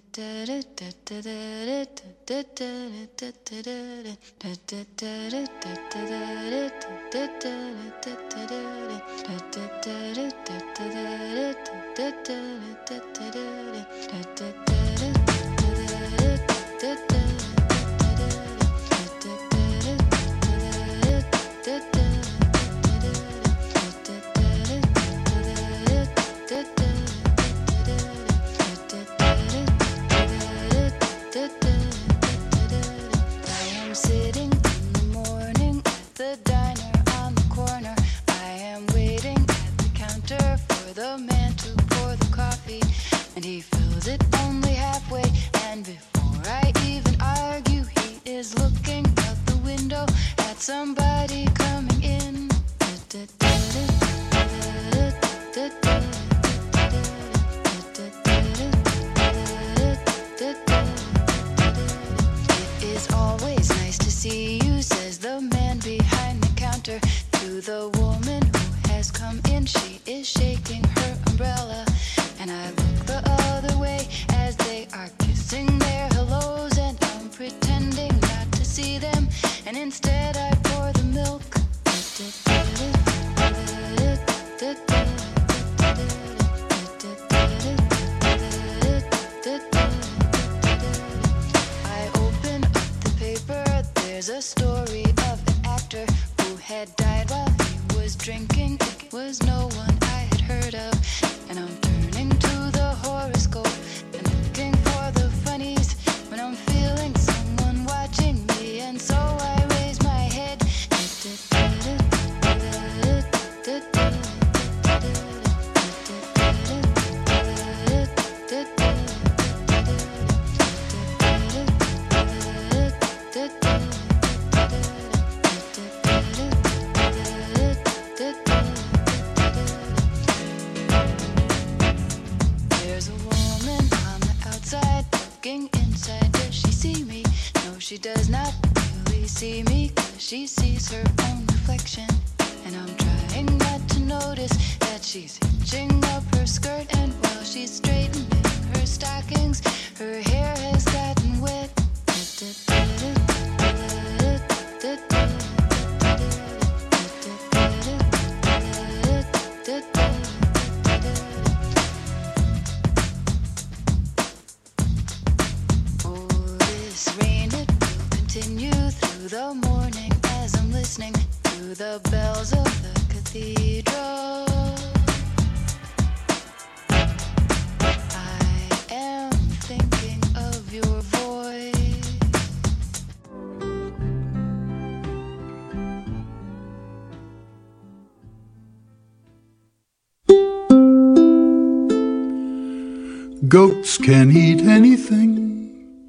Goats can eat anything.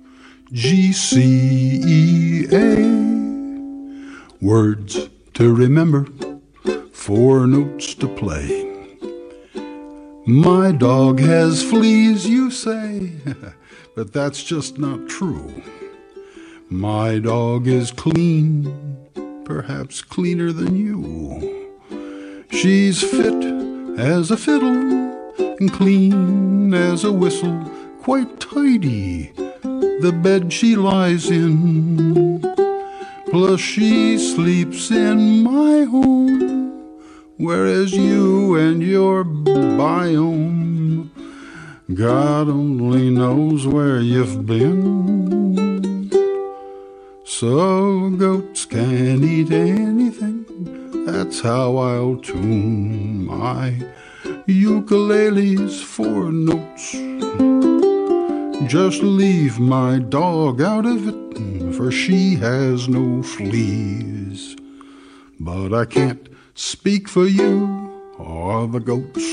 GCEA. Words to remember, 4 notes to play. My dog has fleas, you say, but that's just not true. My dog is clean, perhaps cleaner than you. She's fit as a fiddle and clean as a whistle, quite tidy, the bed she lies in. Plus she sleeps in my home, whereas you and your biome, God only knows where you've been. So goats can eat anything, that's how I'll tune my ukulele's 4 notes. Just leave my dog out of it, for she has no fleas. But I can't speak for you or the goats.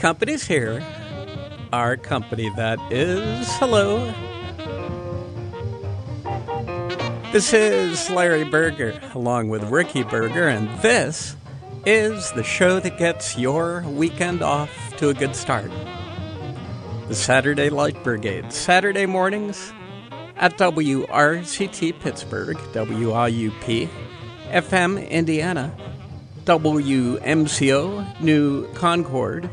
company's here. Our company, that is. Hello. This is Larry Berger, along with Ricky Berger, and this is the show that gets your weekend off to a good start. The Saturday Light Brigade, Saturday mornings at WRCT Pittsburgh, WIUP, FM Indiana, WMCO New Concord,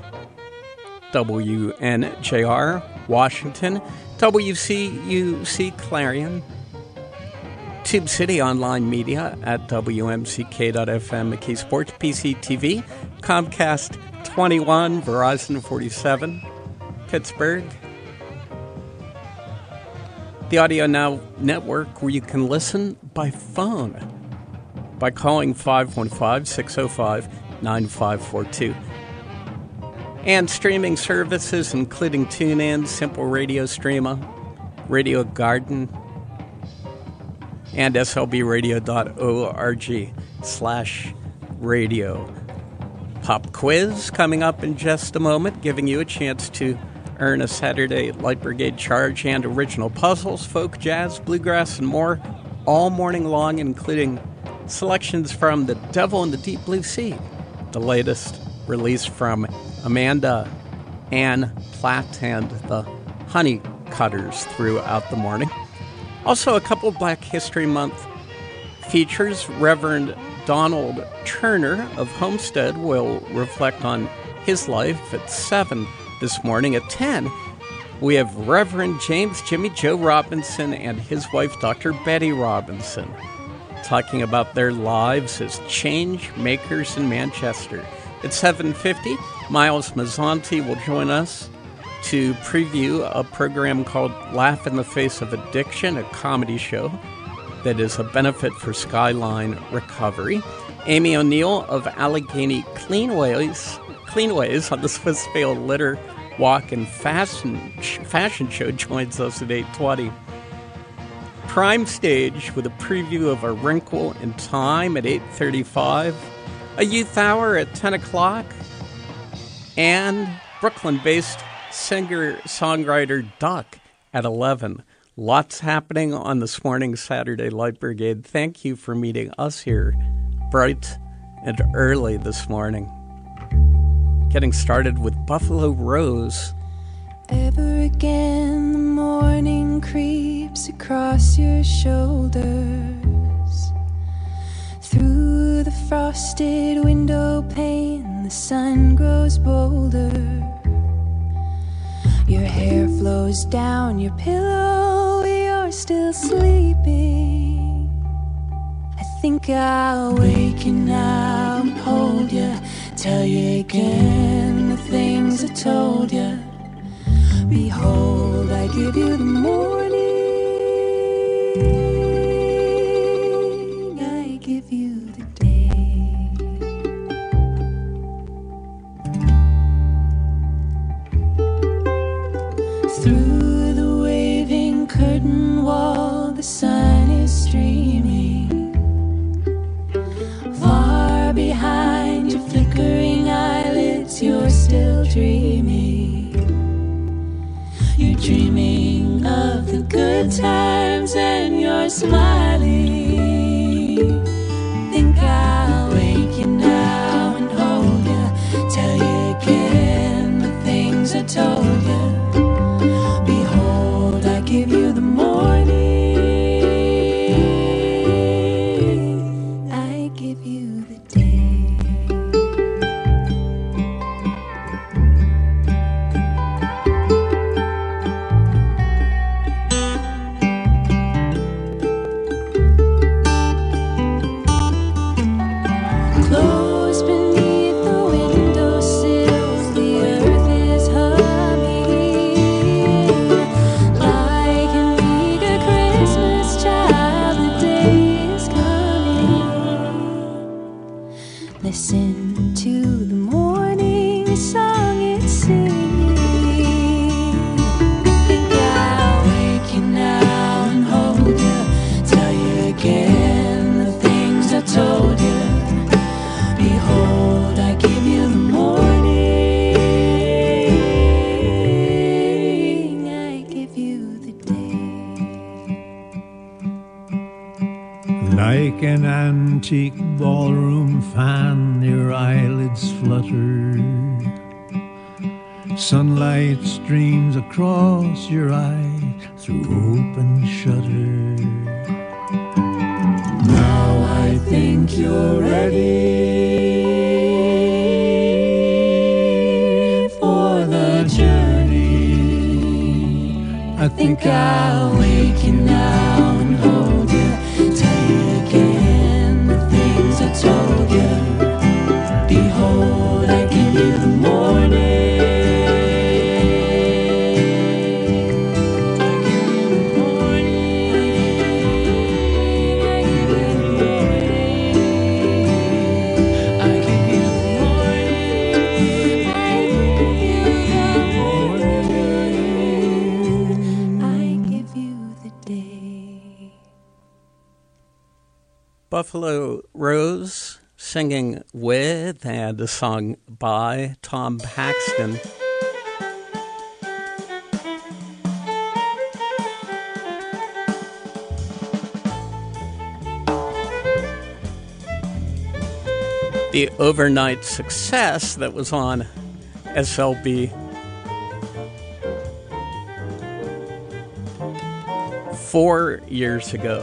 WNJR Washington, WCUC Clarion, Tube City Online Media at WMCK.FM, McKee Sports, PCTV, Comcast 21, Verizon 47, Pittsburgh. The Audio Now Network, where you can listen by phone by calling 515-605-9542. And streaming services including TuneIn, Simple Radio Streama, Radio Garden, and slbradio.org/radio. Pop quiz coming up in just a moment, giving you a chance to earn a Saturday Light Brigade charge and original puzzles, folk, jazz, bluegrass, and more all morning long, including selections from The Devil in the Deep Blue Sea, the latest release from Amanda Ann Platt and the Honey Cutters throughout the morning. Also, a couple of Black History Month features. Reverend Donald Turner of Homestead will reflect on his life at 7 this morning. At 10, we have Reverend James Jimmy Joe Robinson and his wife, Dr. Betty Robinson, talking about their lives as change makers in Manchester. At 7:50, Miles Mazzanti will join us to preview a program called Laugh in the Face of Addiction, a comedy show that is a benefit for Skyline Recovery. Amy O'Neill of Allegheny Cleanways on the Swissvale Litter Walk and Fashion Show joins us at 8:20. Prime Stage with a preview of A Wrinkle in Time at 8:35. A Youth Hour at 10 o'clock. And Brooklyn-based singer-songwriter Duck at 11. Lots happening on this morning's Saturday Light Brigade. Thank you for meeting us here bright and early this morning. Getting started with Buffalo Rose. Ever again the morning creeps across your shoulders. Through the frosted window pane, the sun grows bolder. Your hair flows down your pillow, you're still sleeping. I think I'll wake you now and hold you, tell you again the things I told you. Behold, I give you the morning, I give you the day. Through the waving curtain wall, the sun is streaming. Far behind your flickering eyelids, you're still dreaming. You're dreaming of the good times and you're smiling. Think I'll wake you now and hold you, tell you again the things I told you. Behold, I give you the morning, I give you the day. Close beneath the windowsills, the earth is humming. antique ballroom fan, your eyelids flutter. Sunlight streams across your eye through open shutter. Now I think you're ready for the journey. I think I'll wake you now and hold you, tell you again the things I told you. Behold, I give you the morning. Buffalo Rose singing with and a song by Tom Paxton. The overnight success that was on SLB 4 years ago.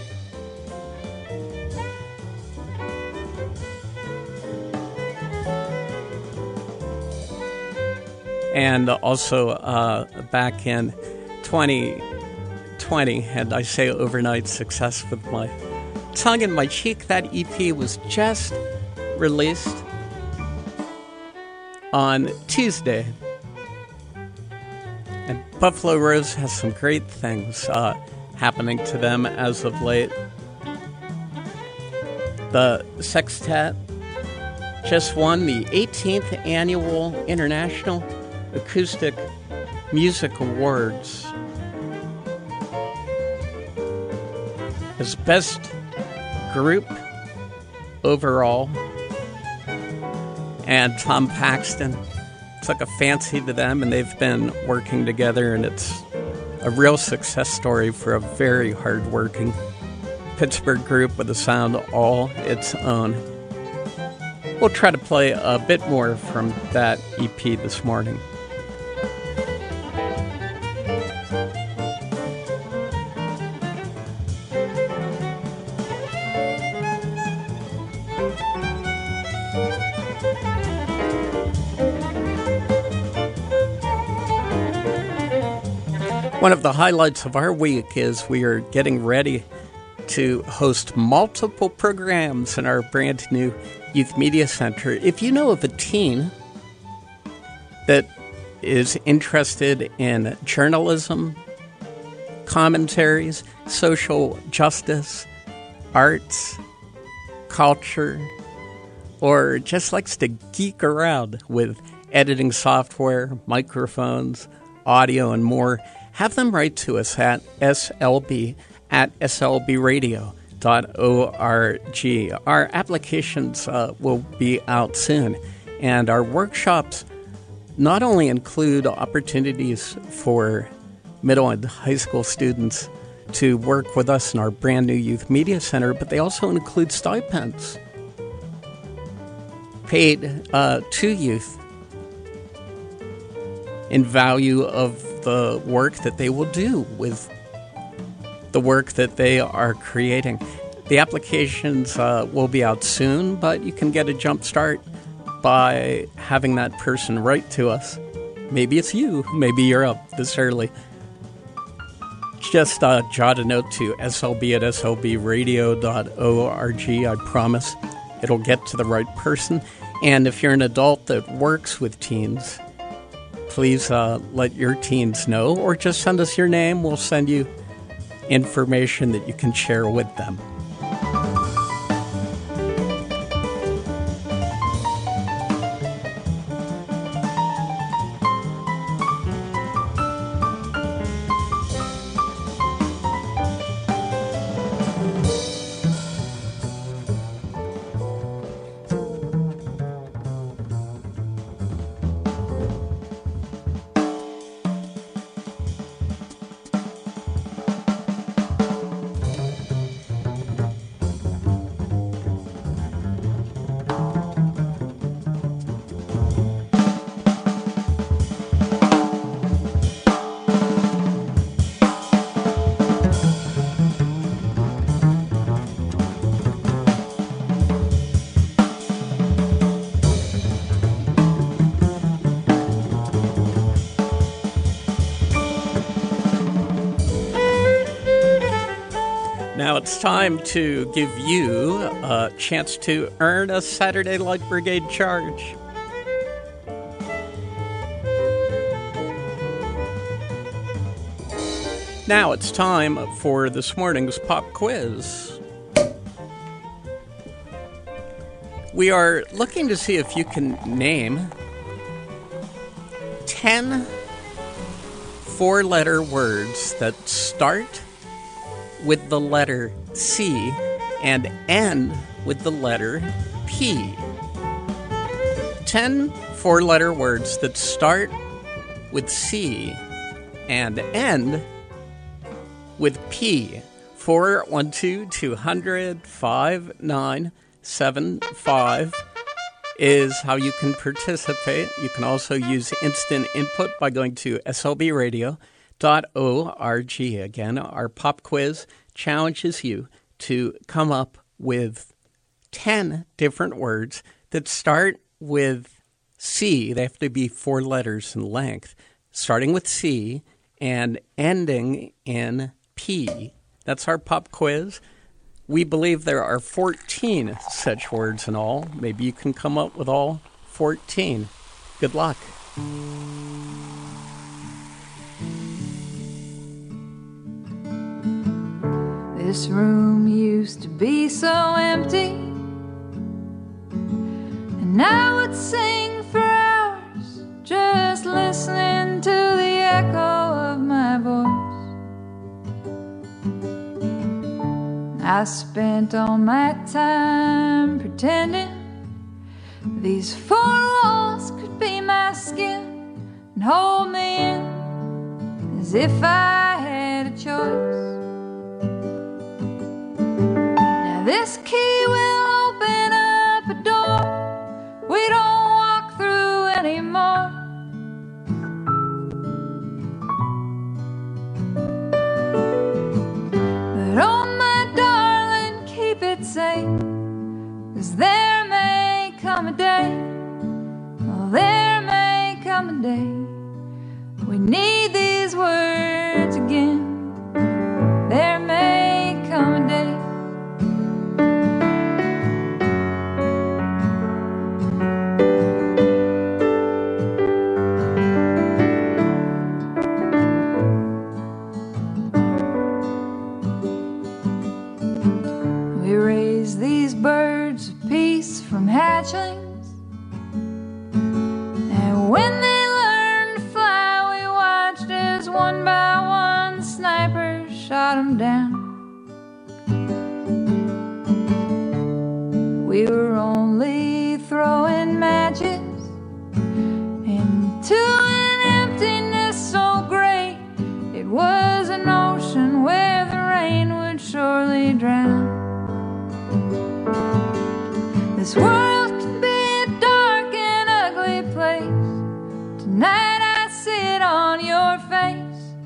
And also back in 2020, and I say overnight success with my tongue in my cheek, that EP was just released on Tuesday. And Buffalo Rose has some great things happening to them as of late. The Sextet just won the 18th Annual International Acoustic Music Awards as best group overall, and Tom Paxton took a fancy to them, and they've been working together, and it's a real success story for a very hard-working Pittsburgh group with a sound all its own. We'll try to play a bit more from that EP this morning. One of the highlights of our week is we are getting ready to host multiple programs in our brand new Youth Media Center. If you know of a teen that is interested in journalism, commentaries, social justice, arts, culture, or just likes to geek around with editing software, microphones, audio, and more, have them write to us at slb@slbradio.org. Our applications will be out soon, and our workshops not only include opportunities for middle and high school students to work with us in our brand new Youth Media Center, but they also include stipends paid to youth in value of the work that they will do with the work that they are creating. The applications will be out soon, but you can get a jump start by having that person write to us. Maybe it's you. Maybe you're up this early. Just jot a note to slb@slbradio.org. I promise it'll get to the right person. And if you're an adult that works with teens, please let your teens know, or just send us your name. We'll send you information that you can share with them. Now it's time to give you a chance to earn a Saturday Light Brigade charge. Now it's time for this morning's pop quiz. We are looking to see if you can name 10 four-letter words that start with the letter C and end with the letter P. 10 four-letter words that start with C and end with P. 412-200-5975 is how you can participate. You can also use instant input by going to slbradio.org. Again, our pop quiz challenges you to come up with 10 different words that start with C. They have to be 4 letters in length, starting with C and ending in P. That's our pop quiz. We believe there are 14 such words in all. Maybe you can come up with all 14. Good luck. This room used to be so empty, and now it's sing for hours, just listening to the echo of my voice. I spent all my time pretending these 4 walls could be my skin and hold me in as if I had a choice. Now this key will open up a door we don't walk through anymore. But oh my darling, keep it safe, 'cause there may come a day, well there may come a day we need these words again. There may come a day. We raise these birds of peace from hatchlings, and when they learned to fly, we watched as one by one snipers shot them down. We were only throwing matches into an emptiness so great it was an ocean where the rain would surely drown. This world can be a dark and ugly place. Tonight I see it on your face.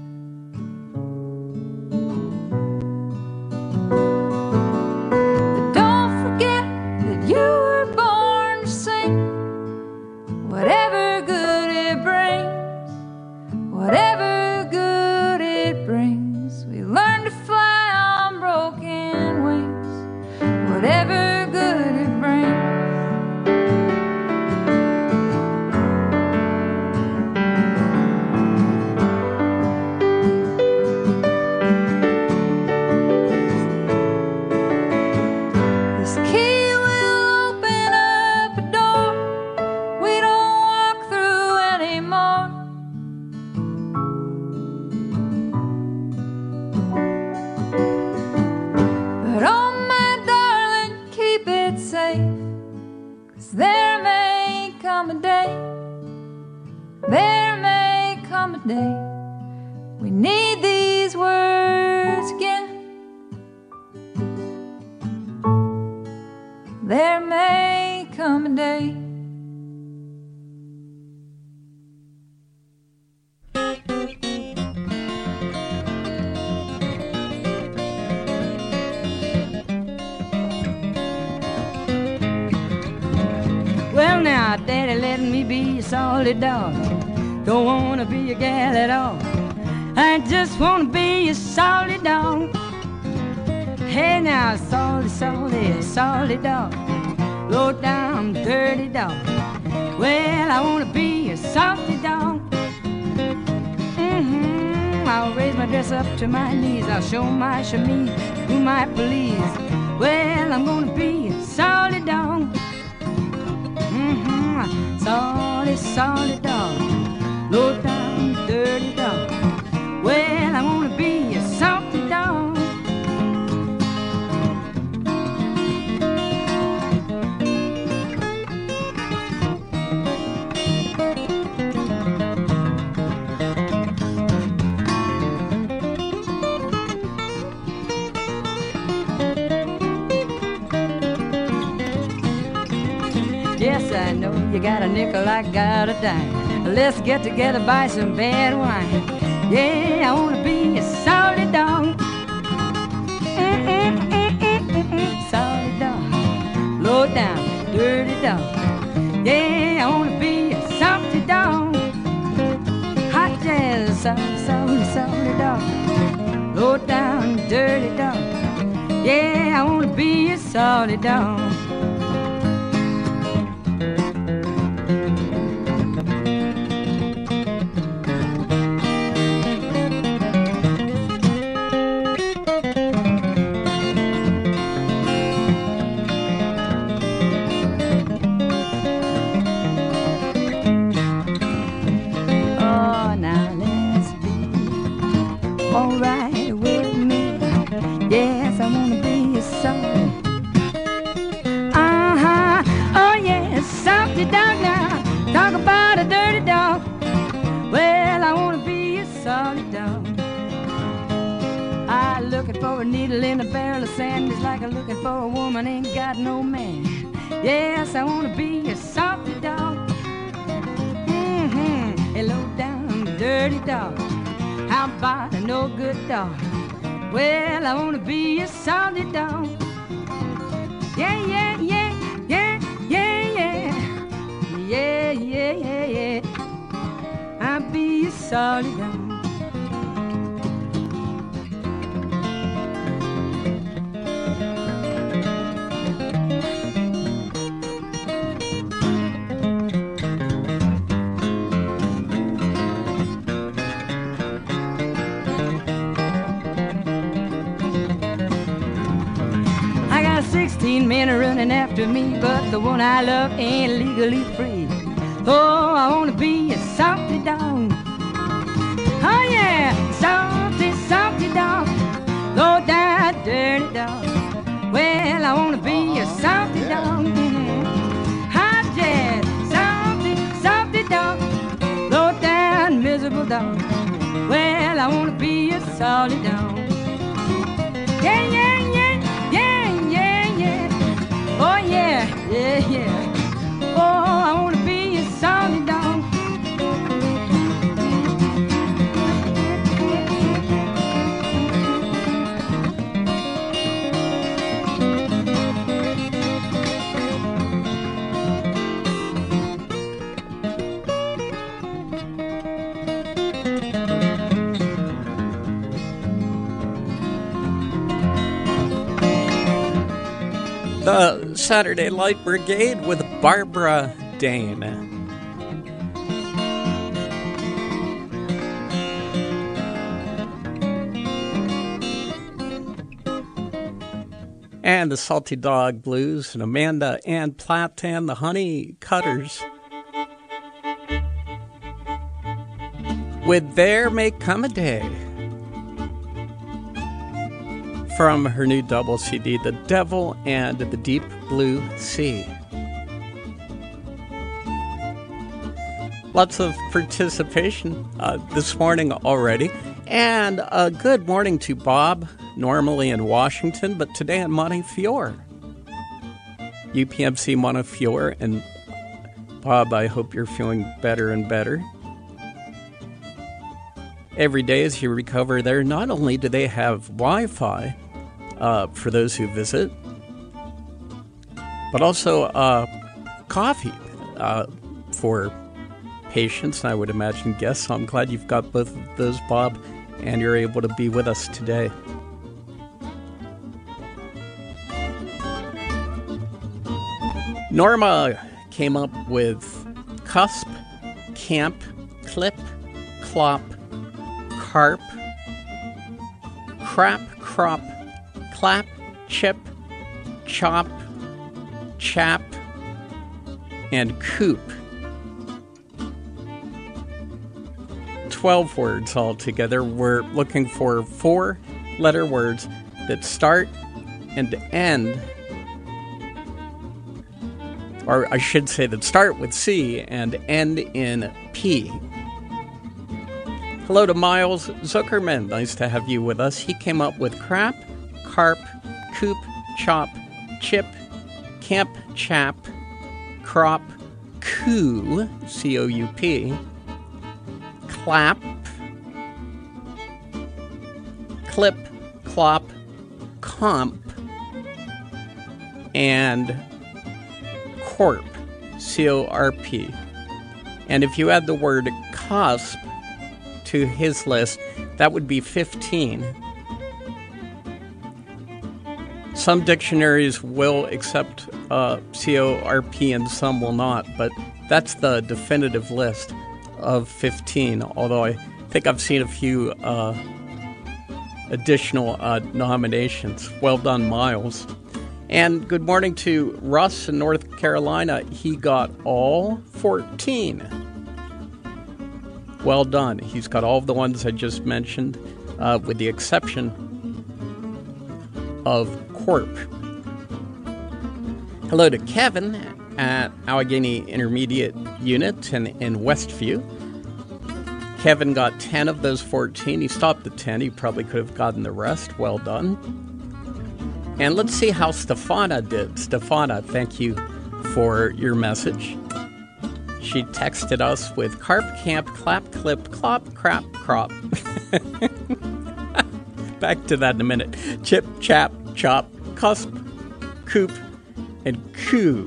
But don't forget that you were born to sing. Whatever good it brings, whatever good it brings, we learn to fly on broken wings. Whatever good it brings. This key will open up a door we don't walk through anymore. But oh my darling, keep it safe, 'cause there may come a day, there may come a day we need these words again. There may come a day. Well now, Daddy, let me be a solid dog. Don't wanna be a gal at all. I just wanna be a solid dog. Hey now, salty, salty, salty dog, low down, dirty dog. Well, I wanna be a salty dog. I'll raise my dress up to my knees. I'll show my chemise, who might please. Well, I'm gonna be a salty dog. Salty, salty dog, low down, dirty dog. Well, I wanna be a salty dog. Yes, I know you got a nickel, I got a dime. Let's get together, buy some bad wine. Yeah, I wanna be a salty dog. Salty dog, low down, dirty dog. Yeah, I wanna be a salty dog. Hot jazz, salty, salty, salty dog. Low down, dirty dog. Yeah, I wanna be a salty dog. For a needle in a barrel of sand is like a looking for a woman ain't got no man. Yes, I wanna be a salty dog. A low down dirty dog. How about a no good dog? Well, I wanna be a salty dog. Yeah, yeah, yeah, yeah, yeah, yeah, yeah, yeah, yeah, yeah. I'll be a salty dog. I got 16 men running after me, but the one I love ain't legally free. Oh, I wanna be a salty dog. Oh yeah, salty, salty dog, low down, dirty dog. Well, I wanna be a salty dog. Hot jazz, salty, salty dog, low down, miserable dog. Well, I wanna be a salty dog. Yeah, yeah, yeah, yeah, yeah, yeah. Oh yeah, yeah, yeah. Oh, I wanna be a salty dog. The Saturday Light Brigade with Barbara Dane. And the Salty Dog Blues and Amanda Ann Platt and the Honey Cutters with There May Come a Day from her new double CD, The Devil and the Deep Blue Sea. Lots of participation this morning already. And good morning to Bob, normally in Washington, but today in Montefiore. UPMC Montefiore. And Bob, I hope you're feeling better and better. Every day as you recover there, not only do they have Wi-Fi for those who visit, but also coffee for patients, and I would imagine guests. So I'm glad you've got both of those, Bob, and you're able to be with us today. Norma came up with cusp, camp, clip, clop, carp, crap, crop, clap, chip, chop, chap, and coop. 12 words altogether. We're looking for 4-letter words that start and end, or I should say that start with C and end in P. Hello to Miles Zuckerman. Nice to have you with us. He came up with crap, carp, coop, chop, chip, camp, chap, crop, coo, C-O-U-P, clap, clip, clop, comp, and corp, C-O-R-P. And if you add the word cusp to his list, that would be 15. Some dictionaries will accept C-O-R-P and some will not, but that's the definitive list of 15, although I think I've seen a few additional nominations. Well done, Miles. And good morning to Russ in North Carolina. He got all 14. Well done. He's got all of the ones I just mentioned, with the exception of corp. Hello to Kevin at Allegheny Intermediate Unit in Westview. Kevin got 10 of those 14. He stopped at 10. He probably could have gotten the rest. Well done. And let's see how Stefana did. Stefana, thank you for your message. She texted us with carp, camp, clap, clip, clop, crap, crop. Back to that in a minute. Chip, chap, chop, cusp, coop, and coo.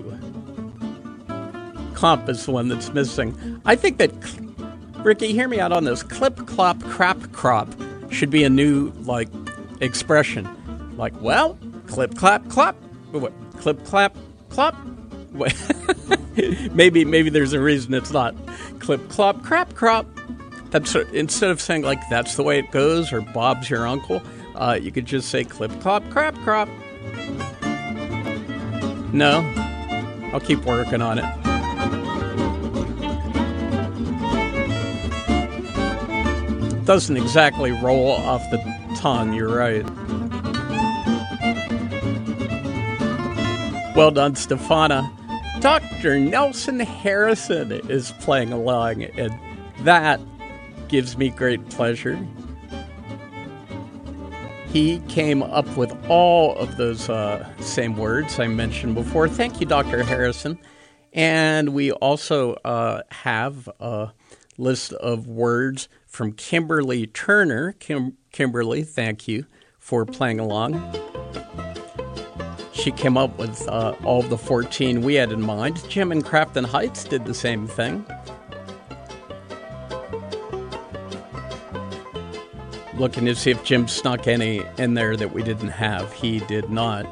Comp is the one that's missing. I think that, Ricky, hear me out on this. Clip, clop, crap, crop should be a new, expression. Well, clip, clap, clop. What? Clip, clap, clop. What? maybe there's a reason it's not. Clip, clop, crap, crop. That's instead of saying that's the way it goes or Bob's your uncle, you could just say clip, clop, crap, crop. No, I'll keep working on it. Doesn't exactly roll off the tongue, you're right. Well done, Stefana. Dr. Nelson Harrison is playing along, and that gives me great pleasure. He came up with all of those same words I mentioned before. Thank you, Dr. Harrison. And we also have a list of words from Kimberly Turner. Kimberly, thank you for playing along. She came up with all of the 14 we had in mind. Jim in Crafton Heights did the same thing. Looking to see if Jim snuck any in there that we didn't have. He did not.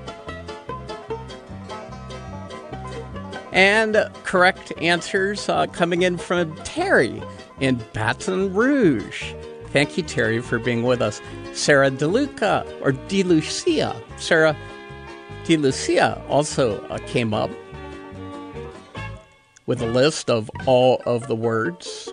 And correct answers coming in from Terry in Baton Rouge. Thank you, Terry, for being with us. Sarah DeLuca, or DeLucia. Sarah DeLucia also came up with a list of all of the words.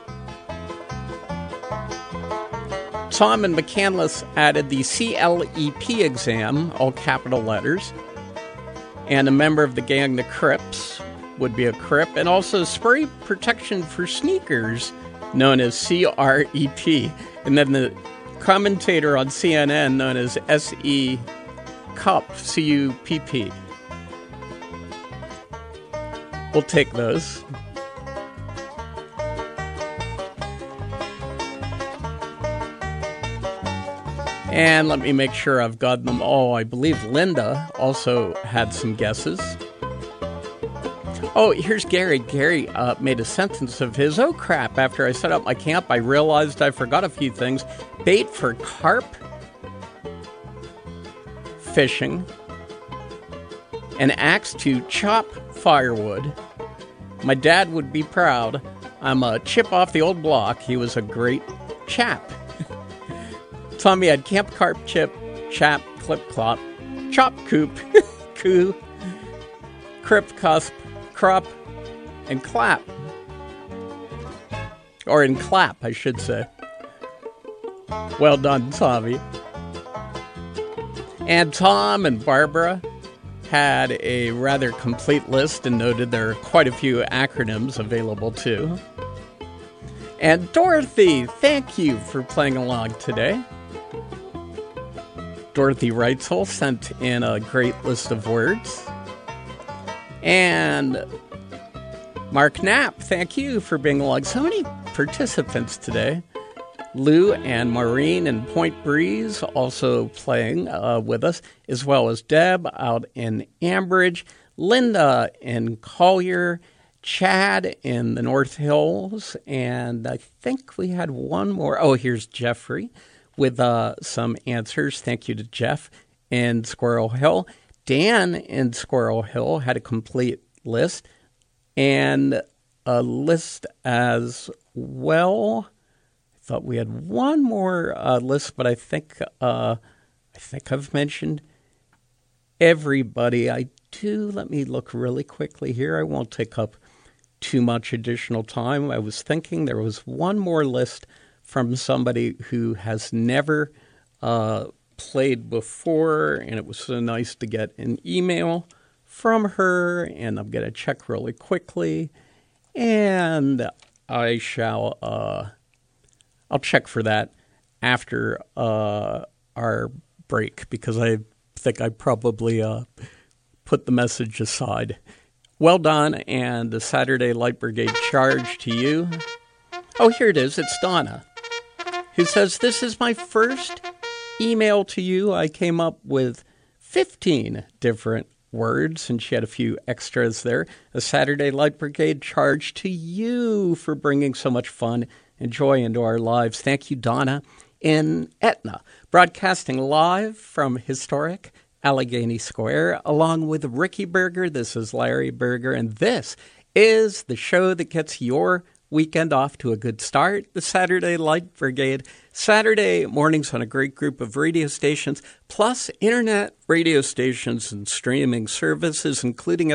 Tom and McCandless added the CLEP exam, all capital letters. And a member of the gang, the Crips, would be a Crip. And also spray protection for sneakers, known as CREP. And then the commentator on CNN, known as SE Cup, CUPP. We'll take those. And let me make sure I've got them all. I believe Linda also had some guesses. Oh, here's Gary. Gary made a sentence of his. Oh, crap. After I set up my camp, I realized I forgot a few things. Bait for carp, fishing, an axe to chop firewood. My dad would be proud. I'm a chip off the old block. He was a great chap. Tommy had camp, carp, chip, chap, clip, clop, chop, coop, coo, crip, cusp, crop, and clap. Or in clap, I should say. Well done, Tommy. And Tom and Barbara had a rather complete list and noted there are quite a few acronyms available too. And Dorothy, thank you for playing along today. Dorothy Reitzel sent in a great list of words. And Mark Knapp, thank you for being along. So many participants today. Lou and Maureen in Point Breeze also playing with us, as well as Deb out in Ambridge, Linda in Collier, Chad in the North Hills, and I think we had one more. Oh, here's Jeffrey with some answers. Thank you to Jeff in Squirrel Hill. Dan in Squirrel Hill had a complete list, and a list as well. Thought we had one more list, but I think I've mentioned everybody. I do. Let me look really quickly here. I won't take up too much additional time. I was thinking there was one more list from somebody who has never played before, and it was so nice to get an email from her, and I'm going to check really quickly, and I shall... I'll check for that after our break because I think I probably put the message aside. Well done, and the Saturday Light Brigade charge to you. Oh, here it is. It's Donna, who says, this is my first email to you. I came up with 15 different words, and she had a few extras there. The Saturday Light Brigade charge to you for bringing so much fun and joy into our lives. Thank you, Donna, in Etna, broadcasting live from historic Allegheny Square, along with Ricky Berger. This is Larry Berger, and this is the show that gets your weekend off to a good start, the Saturday Light Brigade. Saturday mornings on a great group of radio stations, plus internet radio stations and streaming services, including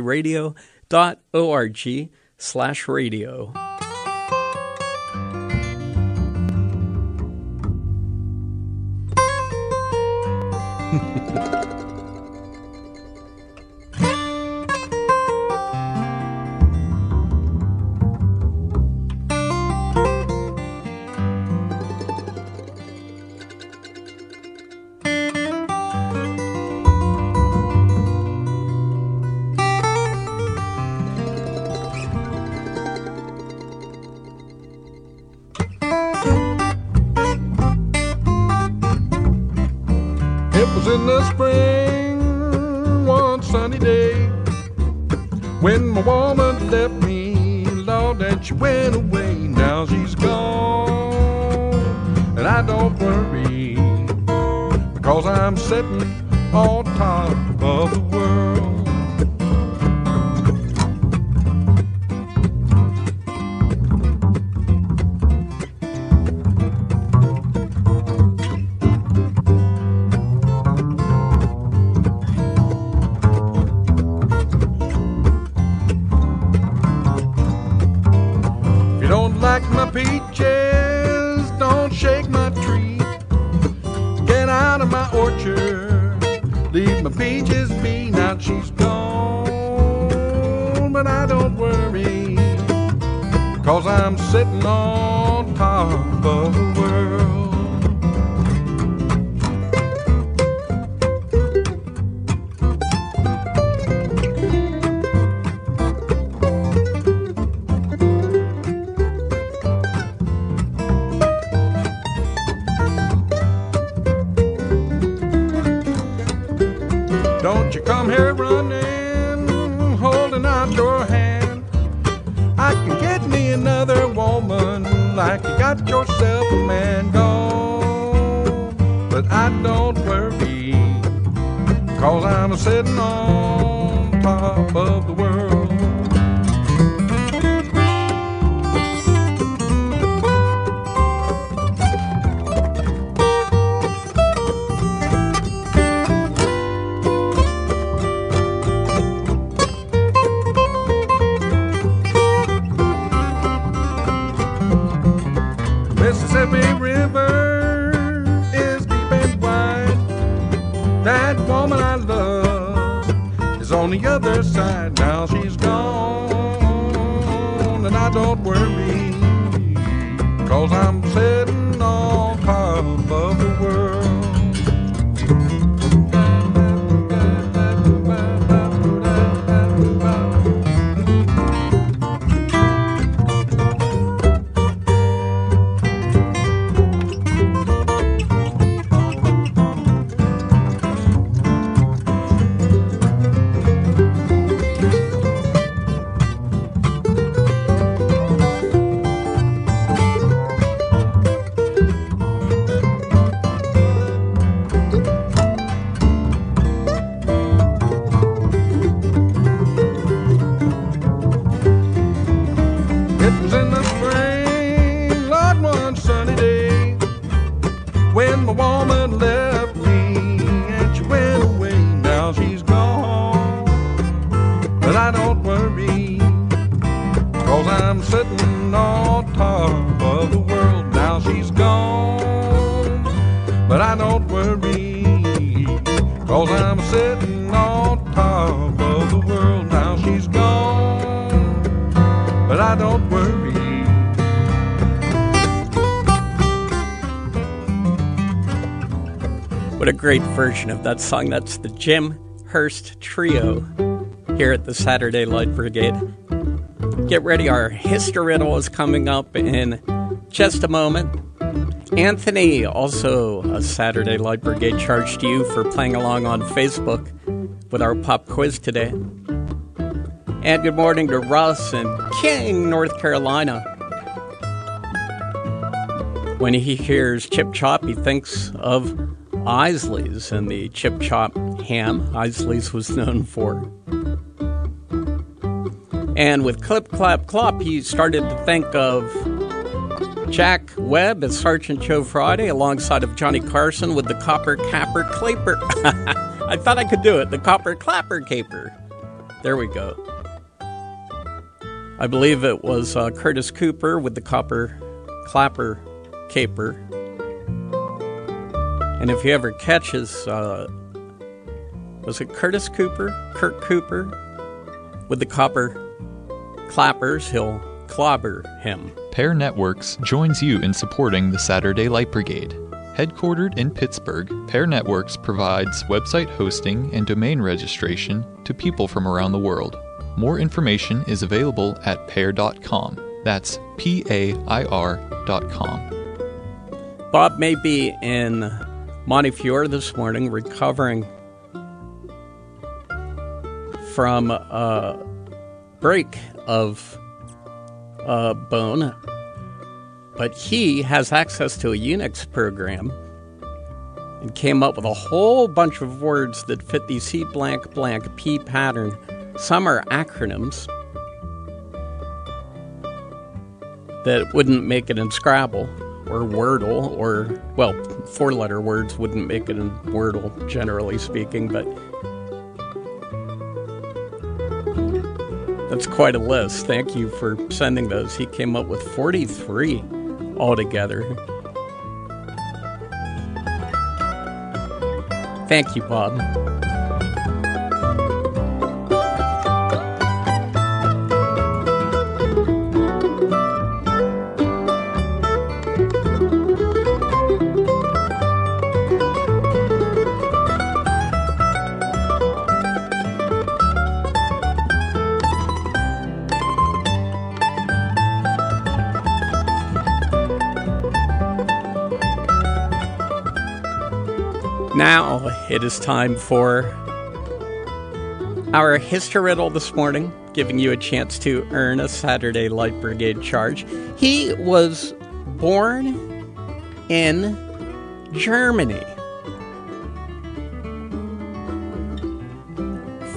slbradio.org/radio. In the spring, one sunny day, when my woman left me, Lord, and she went away. Now she's gone, and I don't worry, because I'm sitting on top of the world. Peaches, don't shake my tree. Get out of my orchard, leave my peaches be. Now she's gone, but I don't worry, because I'm sitting on top of the world. Don't you come here running, holding out your hand. I can get me another woman like you got yourself a man. Gone, but I don't worry, 'cause I'm sitting on top of the world. Mississippi River is deep and wide. That woman I love is on the other side. Now she's gone and I don't worry, 'cause I'm sitting on top of the world. A great version of that song. That's the Jim Hurst Trio here at the Saturday Light Brigade. Get ready, our History-Riddle is coming up in just a moment. Anthony, also a Saturday Light Brigade charge to you for playing along on Facebook with our pop quiz today. And good morning to Russ in King, North Carolina. When he hears Chip Chop, he thinks of Isley's and the Chip Chop ham Isley's was known for. And with Clip Clap Clop, he started to think of Jack Webb as Sergeant Joe Friday alongside of Johnny Carson with the Copper Capper Clapper. I thought I could do it. The Copper Clapper Caper. There we go. I believe it was Curtis Cooper with the Copper Clapper Caper. And if you ever catch his, was it Curtis Cooper? Kurt Cooper? With the Copper Clappers, he'll clobber him. Pear Networks joins you in supporting the Saturday Light Brigade. Headquartered in Pittsburgh, Pear Networks provides website hosting and domain registration to people from around the world. More information is available at pear.com. That's PAIR.com. Bob may be in Montefiore this morning, recovering from a break of a bone, but he has access to a Unix program and came up with a whole bunch of words that fit the C blank blank P pattern. Some are acronyms that wouldn't make it in Scrabble or Wordle, or, well, four-letter words wouldn't make it in Wordle, generally speaking, but that's quite a list. Thank you for sending those. He came up with 43 altogether. Thank you, Bob. Now it is time for our History Riddle this morning, giving you a chance to earn a Saturday Light Brigade charge. He was born in Germany.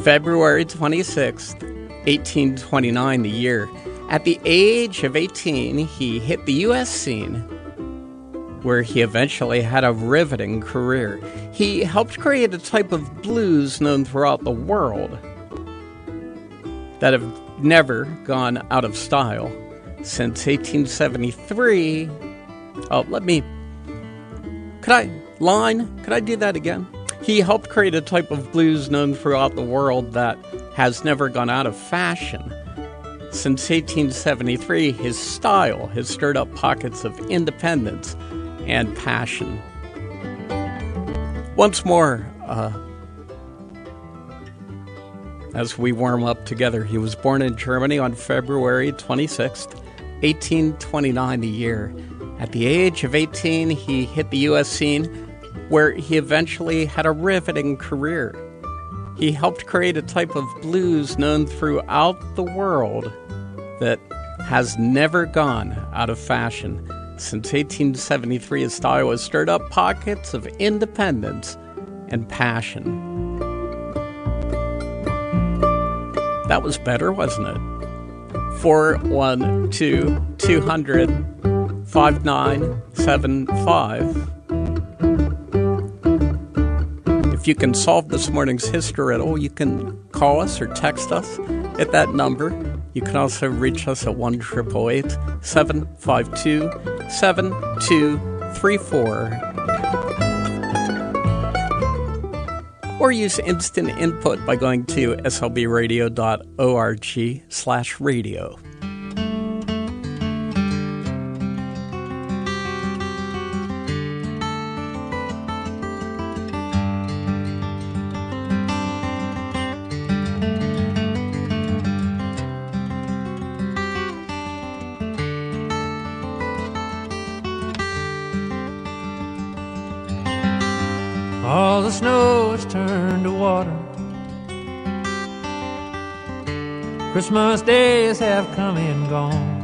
February 26th, 1829, the year. At the age of 18, he hit the U.S. scene, where he eventually had a riveting career. He helped create a type of blues known throughout the world that have never gone out of style since 1873. Could I do that again? He helped create a type of blues known throughout the world that has never gone out of fashion. Since 1873, his style has stirred up pockets of independence and passion. Once more, as we warm up together, he was born in Germany on February 26th, 1829, the year. At the age of 18, he hit the U.S. scene, where he eventually had a riveting career. He helped create a type of blues known throughout the world that has never gone out of fashion. Since 1873, his style has stirred up pockets of independence and passion. That was better, wasn't it? 412-200-5975. If you can solve this morning's history riddle, you can call us or text us at that number. You can also reach us at 1-888-752-7234. Or use instant input by going to slbradio.org/radio. All the snow has turned to water. Christmas days have come and gone.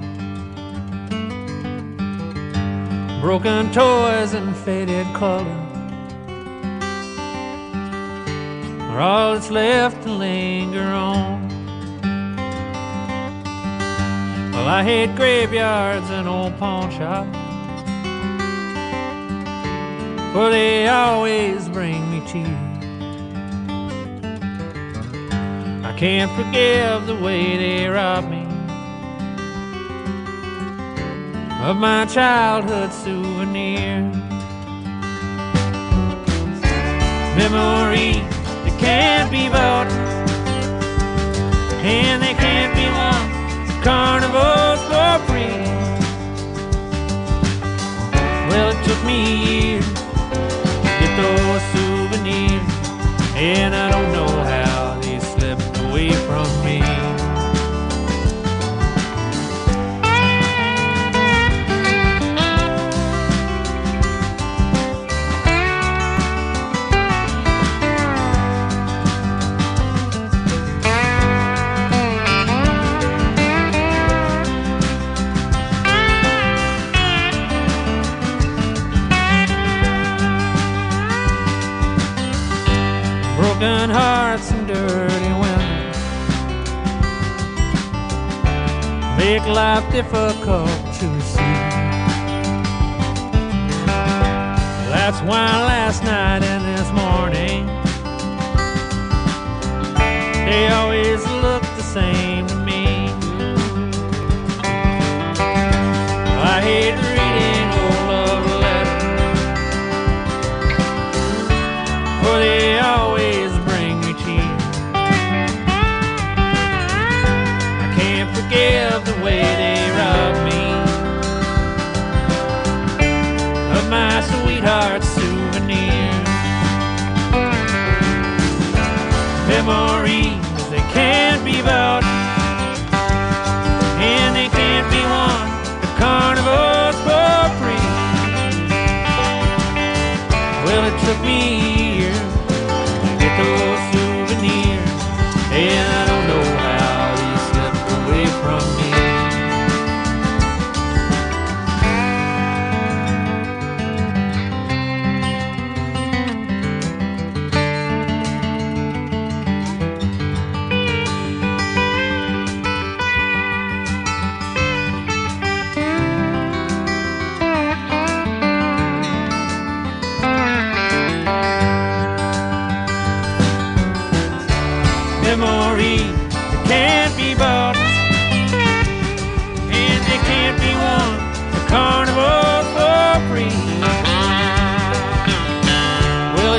Broken toys and faded color are all that's left to linger on. Well, I hate graveyards and old pawn shops, for they always bring me tears. I can't forgive the way they robbed me of my childhood souvenirs. Memories that can't be bought, and they can't be won. Carnivals for free. Well, it took me years those souvenirs, and I don't know how they slipped away from me. Broken hearts and dirty women make life difficult to see. That's why last night and this morning they always look the same to me. I hate reading old love letters, for they always bring me tears. I can't forgive the way they robbed me of my sweetheart's souvenirs. Memories, they can't be bought, and they can't be won. The carnival's for free. Well, it took me years to get those souvenirs, and I don't know how they slipped away from me.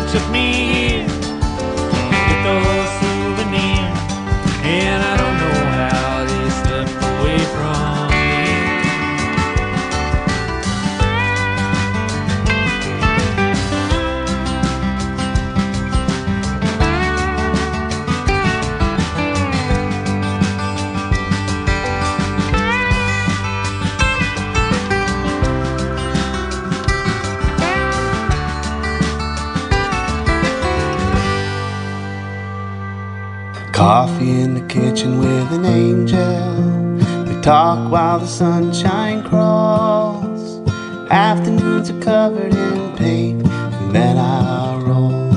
took me here to get those souvenirs, and I don't know how they slipped away from me. Coffee in the kitchen with an angel. We talk while the sunshine crawls. Afternoons are covered in paint, and then I roll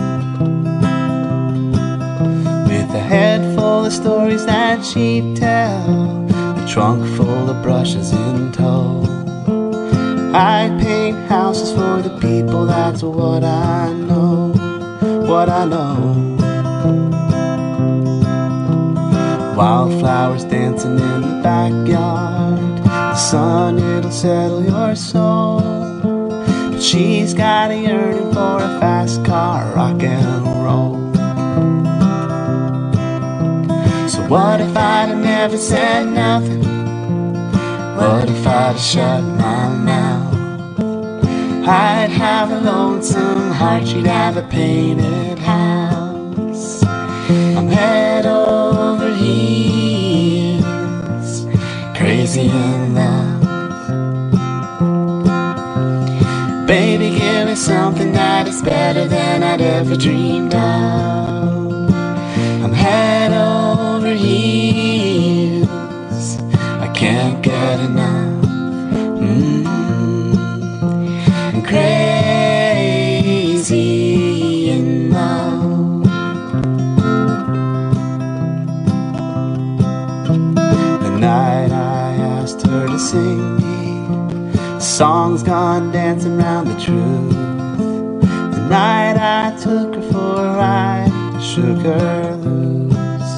with a head full of stories that she'd tell, a trunk full of brushes in tow. I paint houses for the people, that's what I know, what I know. Wildflowers dancing in the backyard. The sun, it'll settle your soul. But she's got a yearning for a fast car, rock and roll. So what if I'd have never said nothing? What if I'd have shut my mouth? I'd have a lonesome heart, she'd have a painted house. I'm head over heels, crazy in love. Baby, give me something that is better than I'd ever dreamed of. I'm head over heels, I can't get enough. I'm crazy in love. Night I asked her to sing me songs gone dancing round the truth. The night I took her for a ride, shook her loose.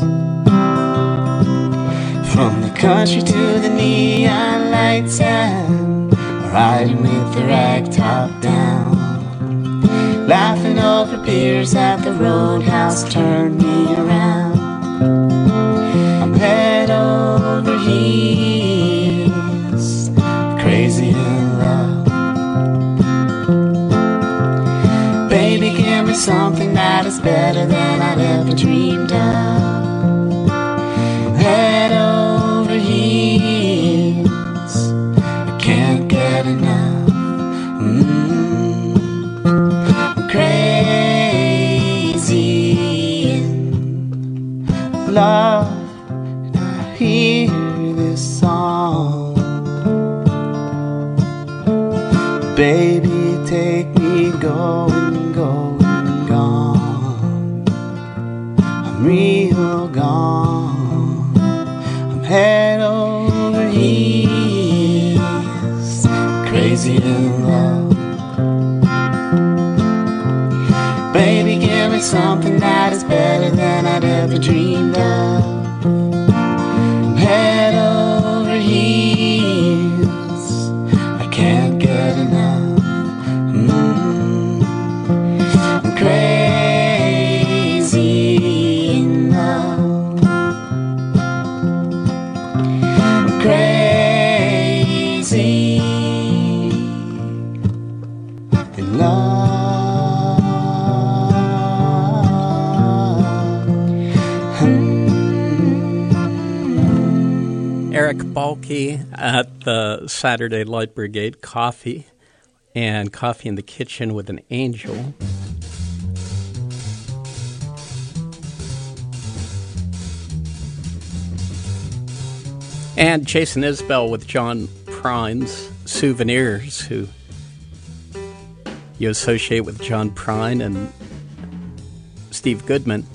From the country to the neon lights and riding with the rag top down, laughing over beers at the roadhouse turned me around. I'm head over heels, crazy in love. Baby, give me something that is better than I'd ever dreamed of. I'm head over heels, I can't get enough. I'm crazy in love. Hear this song, baby, take me going, going, gone. I'm real gone. I'm head over heels, crazy in love. Baby, give me something that is better than I'd ever dreamed of. Head over heels, I can't get enough. I'm crazy in love. I'm crazy in love. Eric Balke at the Saturday Light Brigade, Coffee, and Coffee in the Kitchen with an Angel. And Jason Isbell with John Prine's Souvenirs, who you associate with John Prine and Steve Goodman.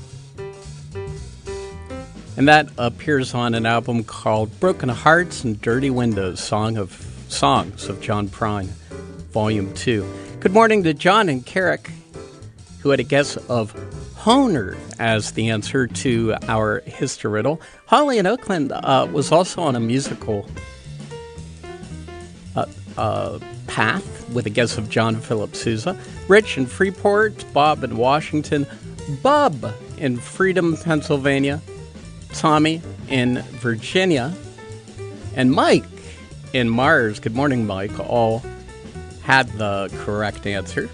And that appears on an album called Broken Hearts and Dirty Windows, Songs of John Prine, Volume 2. Good morning to John and Carrick, who had a guess of Honer as the answer to our history riddle. Holly in Oakland was also on a musical Path with a guess of John Philip Sousa. Rich in Freeport, Bob in Washington, Bub in Freedom, Pennsylvania, Tommy in Virginia, and Mike in Mars. Good morning, Mike. All had the correct answer.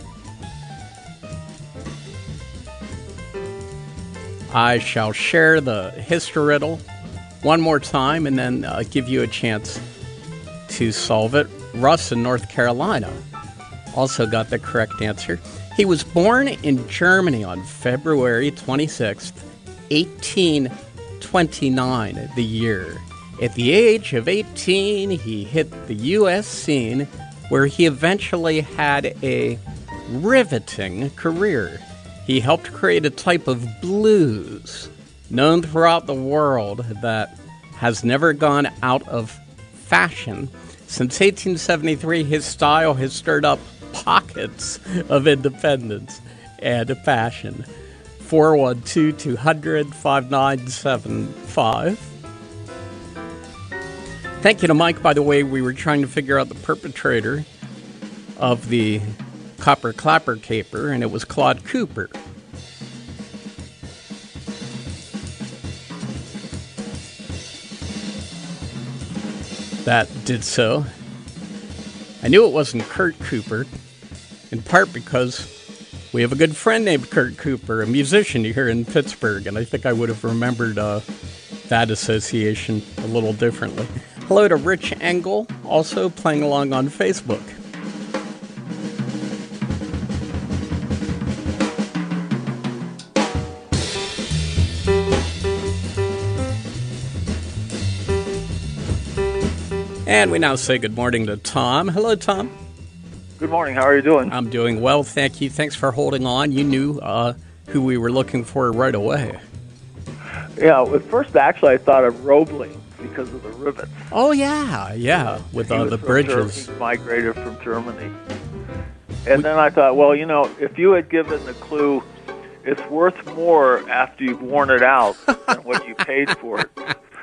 I shall share the history riddle one more time and then give you a chance to solve it. Russ in North Carolina also got the correct answer. He was born in Germany on February 26th, 1829, the year. At the age of 18, he hit the U.S. scene, where he eventually had a riveting career. He helped create a type of blues known throughout the world that has never gone out of fashion. Since 1873, his style has stirred up pockets of independence and passion. 412-200-5975. Thank you to Mike, by the way. We were trying to figure out the perpetrator of the Copper Clapper caper, and it was Claude Cooper. That did so. I knew it wasn't Kurt Cooper, in part because we have a good friend named Kurt Cooper, a musician here in Pittsburgh, and I think I would have remembered that association a little differently. Hello to Rich Engel, also playing along on Facebook. And we now say good morning to Tom. Hello, Tom. Good morning. How are you doing? I'm doing well, thank you. Thanks for holding on. You knew who we were looking for right away. Yeah, at first, actually, I thought of Roebling because of the rivets. Oh, yeah, with the bridges. He migrated from Germany. And then I thought, well, if you had given the clue, it's worth more after you've worn it out than what you paid for it.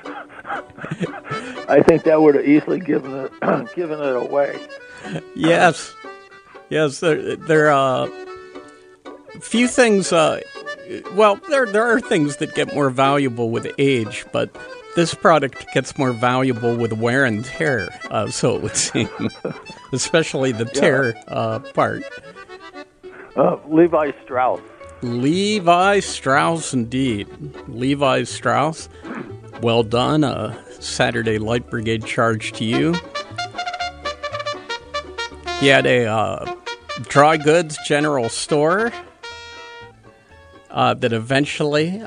I think that would have easily given it away. Yes. There are few things. There are things that get more valuable with age, but this product gets more valuable with wear and tear. So it would seem, especially the tear part. Levi Strauss. Levi Strauss, indeed. Levi Strauss. Well done. Saturday Light Brigade charge to you. He had a dry goods general store that eventually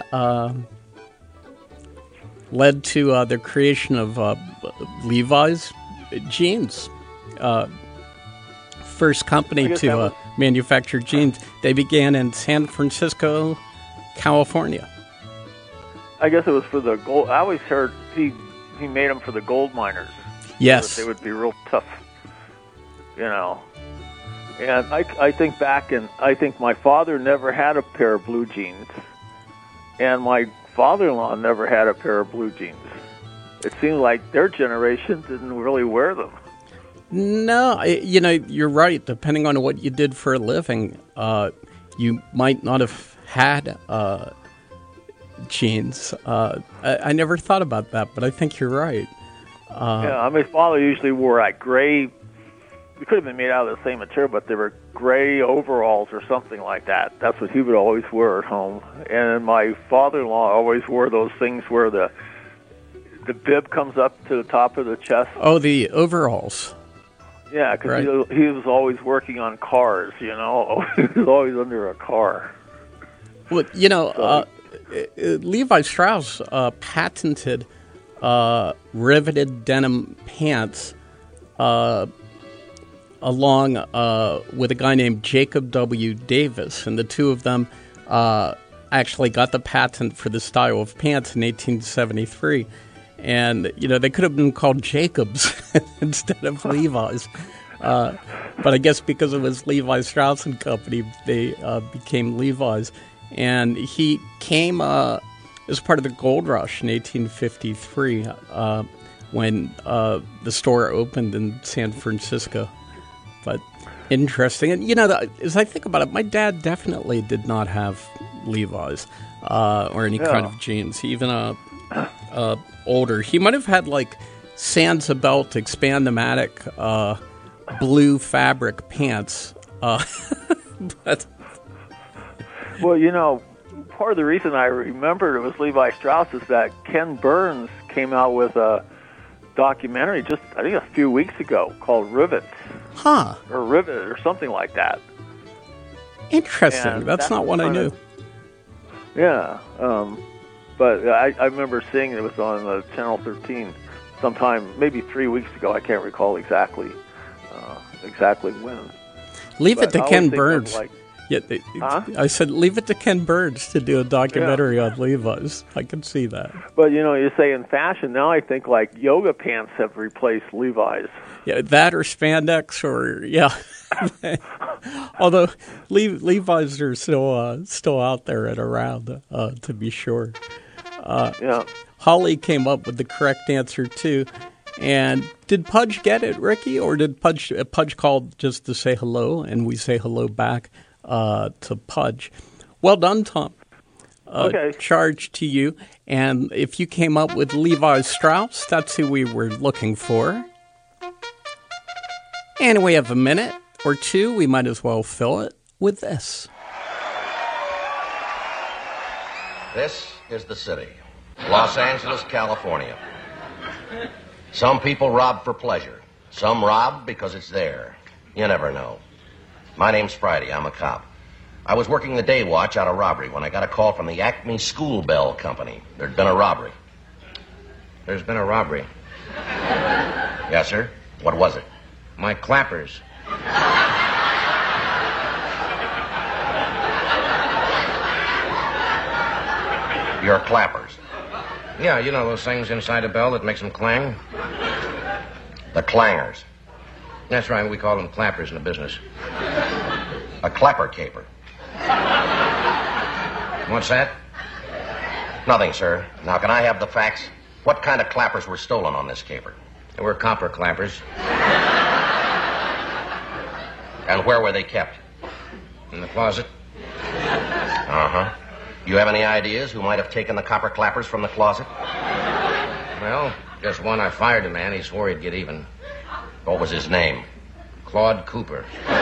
led to the creation of Levi's jeans. First company to manufacture jeans. They began in San Francisco, California. I guess it was for the gold. I always heard he made them for the gold miners. Yes. So they would be real tough, And I think back, and I think my father never had a pair of blue jeans, and my father-in-law never had a pair of blue jeans. It seemed like their generation didn't really wear them. No, you're right. Depending on what you did for a living, you might not have had jeans. I never thought about that, but I think you're right. My father usually wore like gray. They could have been made out of the same material, but they were gray overalls or something like that. That's what he would always wear at home. And my father-in-law always wore those things where the bib comes up to the top of the chest. Oh, the overalls. Yeah, because he was always working on cars, He was always under a car. Well, Levi Strauss patented riveted denim pants along with a guy named Jacob W. Davis, and the two of them actually got the patent for the style of pants in 1873. And, they could have been called Jacobs instead of Levi's. But I guess because it was Levi Strauss and Company, they became Levi's. And he came as part of the gold rush in 1853 when the store opened in San Francisco. But interesting. And, as I think about it, my dad definitely did not have Levi's or any kind of jeans. Even older. He might have had, like, Sansa Belt Expand-O-Matic blue fabric pants. But... Well, part of the reason I remembered it was Levi Strauss is that Ken Burns came out with a documentary just, I think, a few weeks ago called Rivets. Huh. Or Rivet or something like that. Interesting. And that's not one I knew. Yeah. But I remember seeing it was on Channel 13 sometime, maybe 3 weeks ago. I can't recall exactly when. Leave it to Ken Burns. Huh? I said, leave it to Ken Burns to do a documentary on Levi's. I can see that. But, you say in fashion, now I think, like, yoga pants have replaced Levi's. Yeah, that or spandex Although Levi's are still out there and around, to be sure. Holly came up with the correct answer, too. And did Pudge get it, Ricky? Or did Pudge call just to say hello, and we say hello back? To Pudge. Well done, Tom. Okay. Charge to you. And if you came up with Levi Strauss, that's who we were looking for. And we have a minute or two. We might as well fill it with this. This is the city. Los Angeles, California. Some people rob for pleasure. Some rob because it's there. You never know. My name's Friday. I'm a cop. I was working the day watch out of robbery when I got a call from the Acme School Bell Company. There'd been a robbery. There's been a robbery. Yes, sir? What was it? My clappers. Your clappers? Yeah, you know those things inside a bell that makes them clang? The clangers. That's right, we call them clappers in the business. A clapper caper. What's that? Nothing, sir. Now, can I have the facts? What kind of clappers were stolen on this caper? They were copper clappers. And where were they kept? In the closet. Uh-huh. You have any ideas who might have taken the copper clappers from the closet? Well, just one. I fired a man. He swore he'd get even. What was his name? Claude Cooper.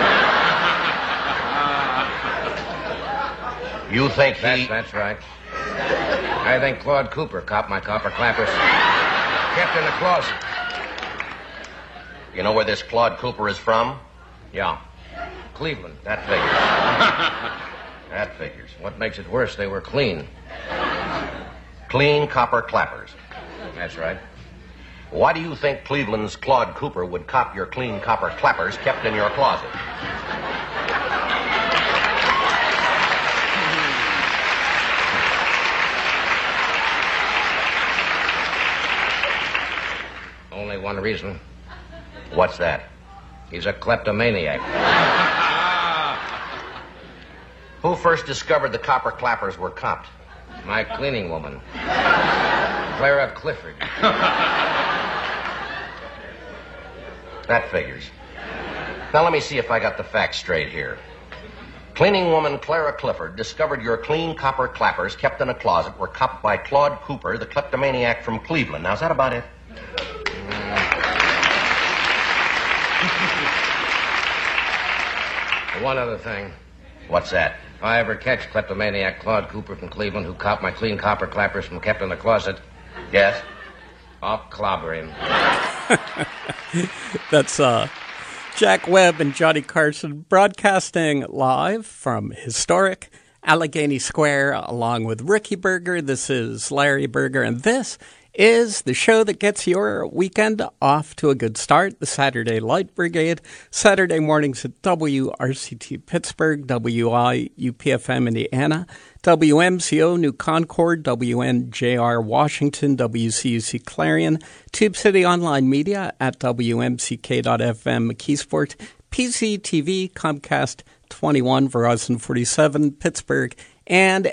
You think he... That's right. I think Claude Cooper copped my copper clappers. Kept in the closet. You know where this Claude Cooper is from? Yeah. Cleveland. That figures. That figures. What makes it worse, they were clean. Clean copper clappers. That's right. Why do you think Cleveland's Claude Cooper would cop your clean copper clappers kept in your closet? Only one reason. What's that? He's a kleptomaniac. Who first discovered the copper clappers were copped? My cleaning woman, Clara Clifford. That figures. Now let me see if I got the facts straight here. Cleaning woman Clara Clifford discovered your clean copper clappers kept in a closet were copped by Claude Cooper, the kleptomaniac from Cleveland. Now, is that about it? One other thing. What's that? If I ever catch kleptomaniac Claude Cooper from Cleveland who copped my clean copper clappers from kept in the closet, yes, I'll clobber him. That's Jack Webb and Johnny Carson broadcasting live from historic Allegheny Square along with Ricky Berger. This is Larry Berger, and this is the show that gets your weekend off to a good start, the Saturday Light Brigade, Saturday mornings at WRCT Pittsburgh, WIUPFM Indiana, WMCO New Concord, WNJR Washington, WCUC Clarion, Tube City Online Media at WMCK.FM McKeesport, PCTV, Comcast 21, Verizon 47, Pittsburgh, and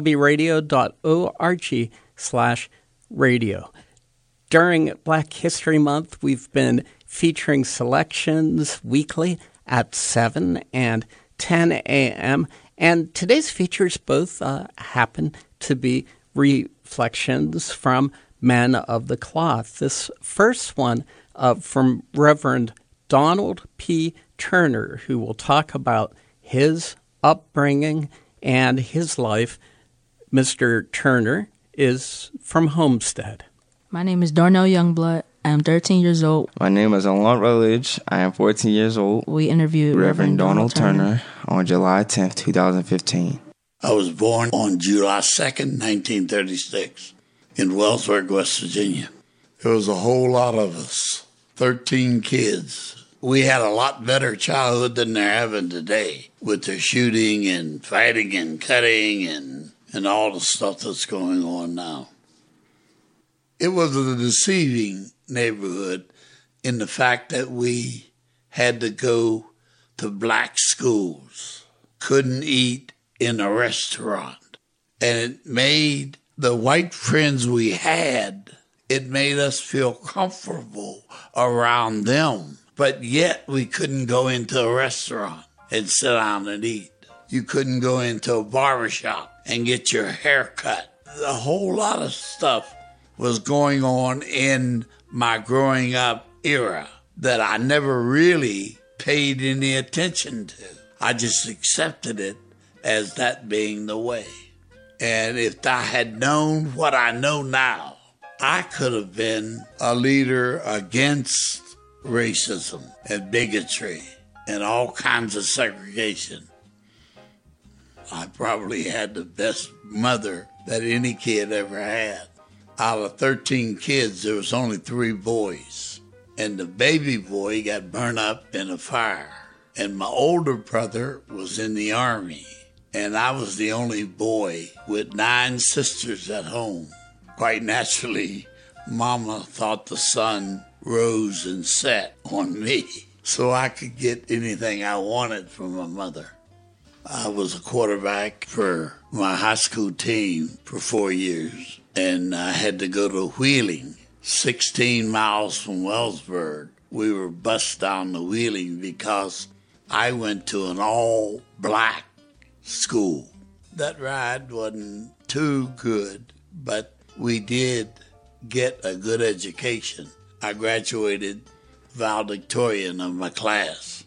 slbradio.org/radio. During Black History Month, we've been featuring selections weekly at 7 and 10 a.m. And today's features both happen to be reflections from Men of the Cloth. This first one from Reverend Donald P. Turner, who will talk about his upbringing and his life. Mr. Turner is from Homestead. My name is Darnell Youngblood. I am 13 years old. My name is Alon Rutledge. I am 14 years old. We interviewed Reverend Donald Turner on July 10th, 2015. I was born on July 2nd, 1936, in Wellsburg, West Virginia. There was a whole lot of us, 13 kids. We had a lot better childhood than they're having today, with their shooting and fighting and cutting and all the stuff that's going on now. It was a deceiving neighborhood in the fact that we had to go to black schools, couldn't eat in a restaurant. And it made the white friends we had, it made us feel comfortable around them. But yet we couldn't go into a restaurant and sit down and eat. You couldn't go into a barbershop and get your hair cut. A whole lot of stuff was going on in my growing up era that I never really paid any attention to. I just accepted it as that being the way. And if I had known what I know now, I could have been a leader against racism and bigotry and all kinds of segregation. I probably had the best mother that any kid ever had. Out of 13 kids, there was only 3 boys. And the baby boy got burned up in a fire. And my older brother was in the Army. And I was the only boy with 9 sisters at home. Quite naturally, Mama thought the sun rose and set on me so I could get anything I wanted from my mother. I was a quarterback for my high school team for 4 years. And I had to go to Wheeling, 16 miles from Wellsburg. We were bused down to Wheeling because I went to an all-black school. That ride wasn't too good, but we did get a good education. I graduated valedictorian of my class.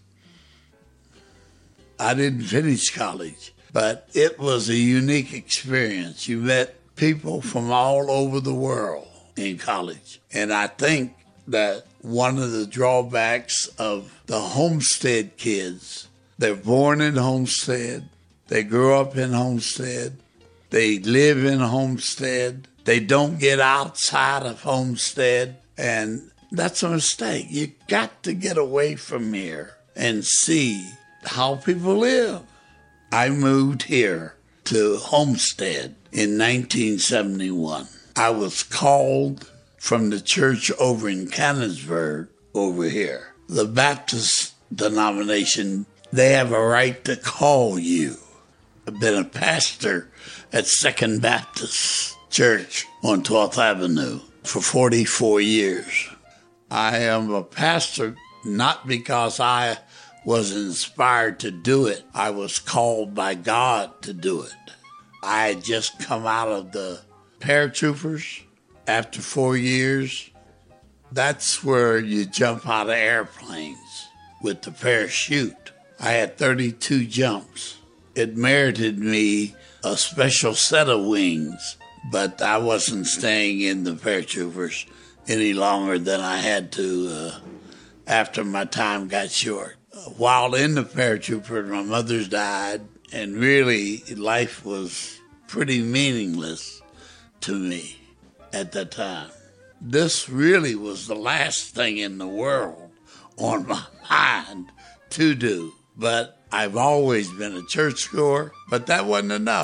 I didn't finish college, but it was a unique experience. You met people from all over the world in college. And I think that one of the drawbacks of the Homestead kids, they're born in Homestead, they grew up in Homestead, they live in Homestead, they don't get outside of Homestead, and that's a mistake. You got to get away from here and see how people live. I moved here to Homestead in 1971. I was called from the church over in Canonsburg over here. The Baptist denomination, they have a right to call you. I've been a pastor at Second Baptist Church on 12th Avenue for 44 years. I am a pastor not because I was inspired to do it. I was called by God to do it. I had just come out of the paratroopers after 4 years. That's where you jump out of airplanes with the parachute. I had 32 jumps. It merited me a special set of wings, but I wasn't staying in the paratroopers any longer than I had to after my time got short. While in the paratrooper, my mother's died, and really life was pretty meaningless to me at that time. This really was the last thing in the world on my mind to do. But I've always been a churchgoer, but that wasn't enough.